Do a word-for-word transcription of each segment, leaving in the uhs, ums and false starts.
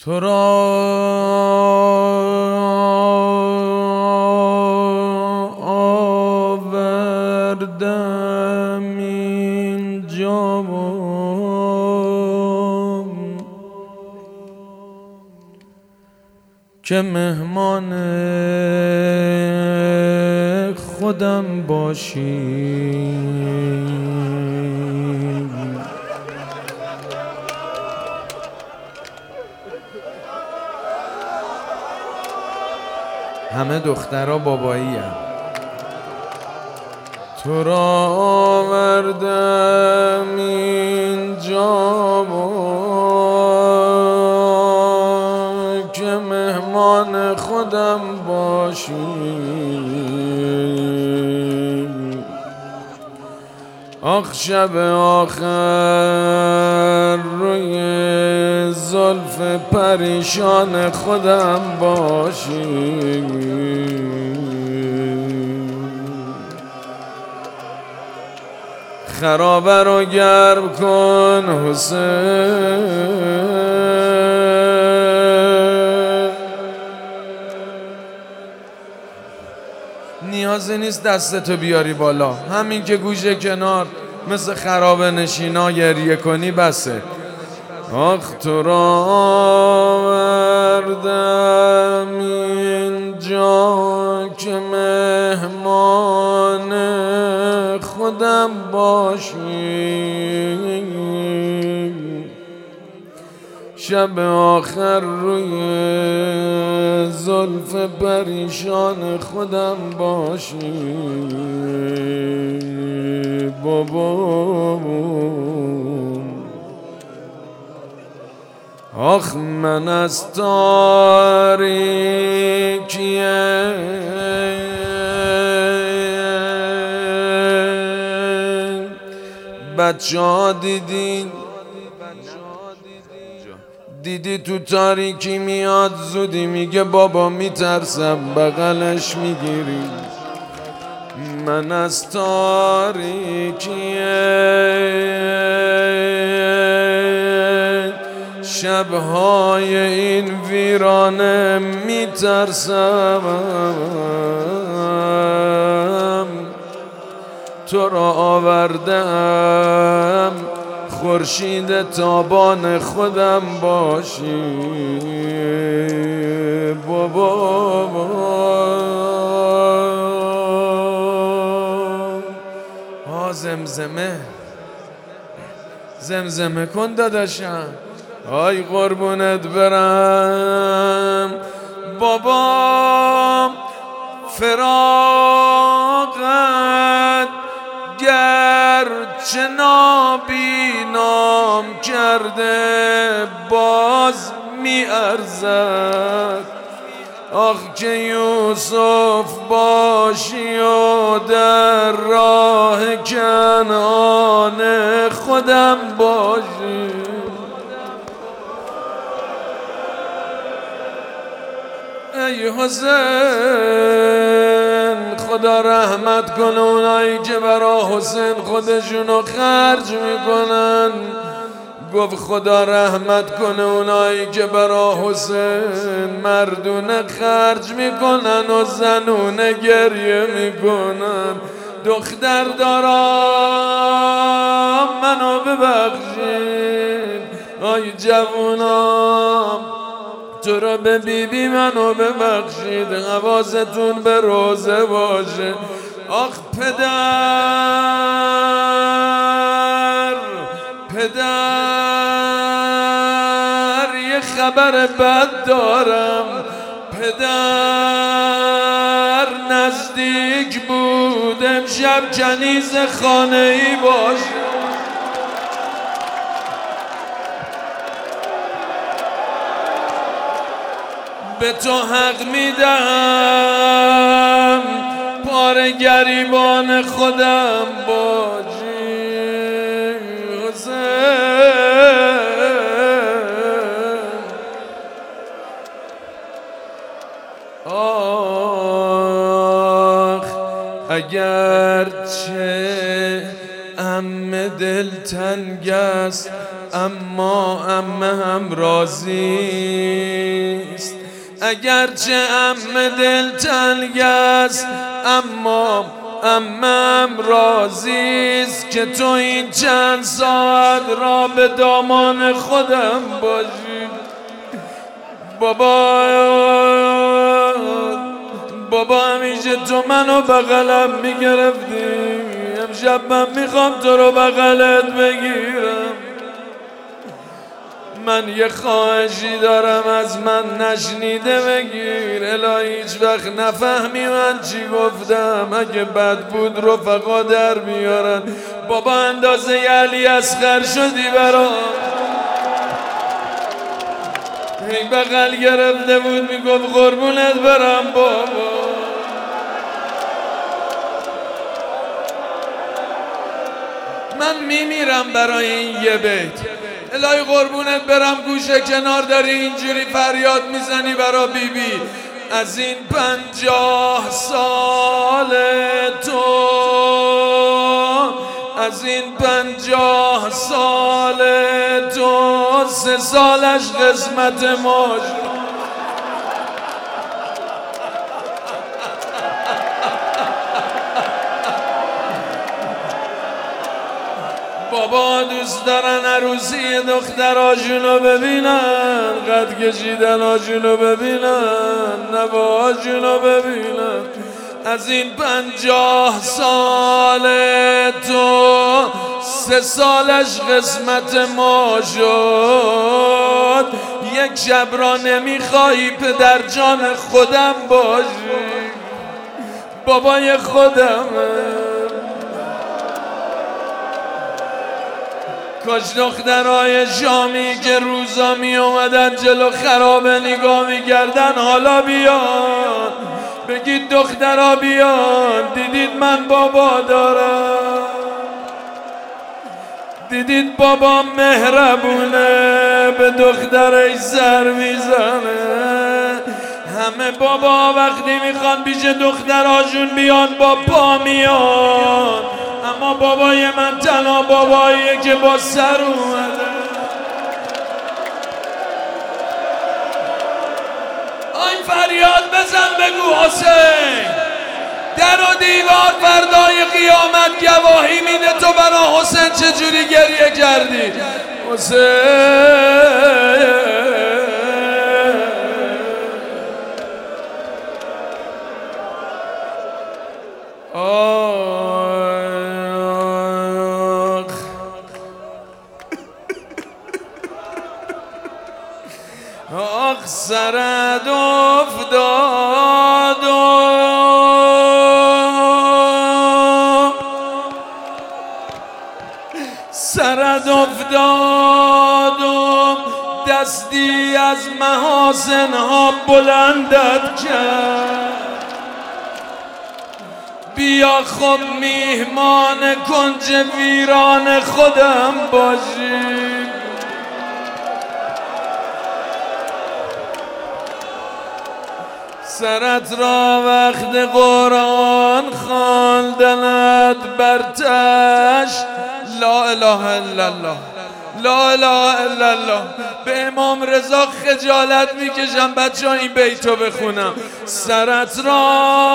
تو را آوردم اینجا که مهمان خودم باشی. همه دخترها بابایی هم. تو را آوردم اینجا که مهمان خودم باشی. آخ شب آخر روی زلف پریشان خودم باشی. خرابه رو گرم کن حسین، نیازی نیست دستتو بیاری بالا، همین که گوشه کنار مثل خرابه نشینا گریه کنی بسه. آخ تو را آوردم اینجا که مهمان خودم باشی. شب آخر روی زلف پریشان خودم باشی. بابا آخ من از تاریکی بچه ها دیدین، دیدی تو تاریکی میاد زودی میگه بابا میترسم بغلش میگیری. من از تاریکی شبهای این ویرانه میترسم، تو را آوردم خورشید تابان خودم باشی. بابا ها زمزمه زمزمه کن داداشم، آی قربونت برم. بابا فراقت گرچه نابینام کرده باز می ارزد. آخ که یوسف باشی و در راه کنعان خودم باشی. ای حسین خدا رحمت کنه اونایی که برا حسین خودشونو خرج میکنن. گفت خدا رحمت کنه اونایی که برا حسین مردونه خرج میکنن و زنونه گریه میکنن. دختر دارم منو ببخشین، آی جوونام تو را به بیبی منو ببخشید، حواستون به روزه باشه. آخ پدر پدر یه خبر بد دارم، پدر نزدیک بود امشب کنیز خانه ای باشه. به تو حق میدهم پاره گریبان خودم باجی. آخ اگرچه ام دل تنگ است اما عمه هم راضیست. اگرچه عمه دلتنگ است اما عمم راضیست که تو این چند ساعت را به دامان خودم باشی. بابا بابا همیشه تو منو بغلم میگرفتی، امشب من میخوام تو رو بغلت بگیرم. من یه خواهشی دارم از من نشنیده بگیر، الهی هیچ وقت نفهمی من چی گفتم، اگه بد بود رفقا در بیارن. بابا اندازه علی اصغر شدی برام، این بغل گرفته بود میگفت قربونت برم بابا. من میمیرم برای این یه بیت، الهی قربونت برم گوشه کنار داری اینجوری فریاد میزنی برا بی بی. از این پنجاه سال تو، از این پنجاه سال تو، سه سالش قسمت ما شد. بابا دوست دارن عروسی دختراشونو ببینن، قد کشیدناشونو ببینن، نواشونو ببینن. از این پنجاه سال تو، سه سالش قسمت ما شد. یک شب را نمیخوایی پدر جان خودم باشی، بابای خودم. کاش دخترای شامی که روزا می اومدن جلو خرابه نگاه می کردن حالا بیان، بگید دخترها بیان، دیدید من بابا دارم، دیدید بابا مهربونه به دخترش سر میزنه. همه بابا وقتی میخوان پیش دختراشون بیان با پا میان، اما بابای من تنها باباییه که با سر اومده. آی فریاد بزن بگو حسین، در و دیوار فردای قیامت گواهی میده تو برا حسین چجوری گریه کردی. حسین آخ سرد افتادم، سرد افتادم، دستی از محاسنها بلندت کرد. بیا خب میهمان کنج ویران خودم باشی. سرت را وقت قرآن خواندنت برتش، لا اله الا الله، لا اله الا الله. به امام رضا خجالت میکشم بچه ها این بیتو بخونم. سرت را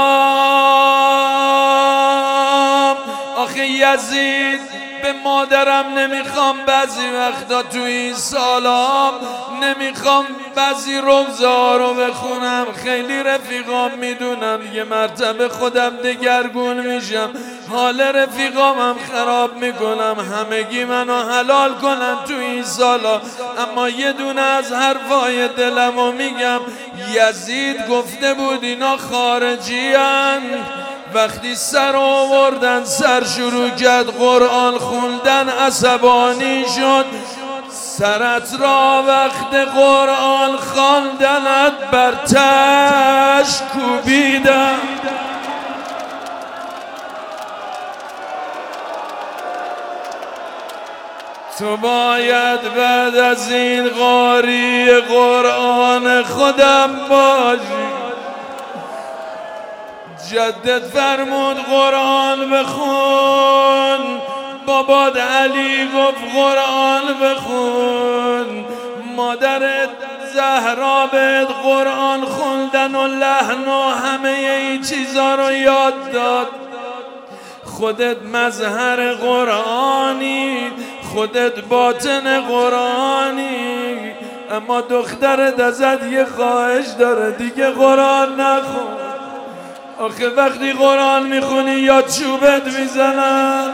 آخه یزید به مادرم نمیخوام بعضی وقتا تو این سالام، نمیخوام بعضی روزه ها رو بخونم، خیلی رفیقام میدونم یه مرتبه خودم دگرگون میشم، حال رفیقامم خراب میکنم، همگی منو حلال کنن تو این سالا. اما یه دونه از حرفای دلمو میگم، یزید گفته بود اینا خارجی هن، وقتی سر آوردن سر شروع کرد قرآن خوندن عصبانی شد. سرت را وقت قرآن خواندنت برتش کوبیدم. تو باید بعد از این قاری قرآن خودم باشی. جدت فرمود قرآن بخون، باباد علی گفت قرآن بخون، مادرت زهرا بهت قرآن خوندن و لحن و همه این چیزا رو یاد داد. خودت مظهر قرآنی، خودت باطن قرآنی، اما دخترت ازت یه خواهش داره، دیگه قرآن نخون. آخه وقتی قرآن میخونی یا چوبت میزنن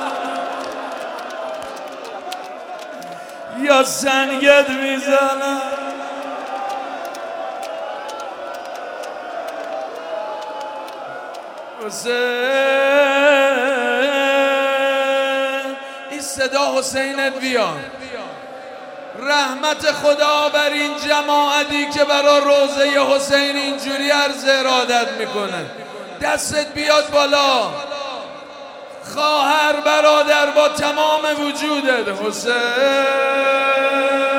یا سنگت میزنن. حسین، این صدا حسینت بیان. رحمت خدا بر این جماعتی که برا روزه حسین اینجوری عرض ارادت میکنه. دستت بیاد بالا، خواهر برادر با تمام وجودت. حسین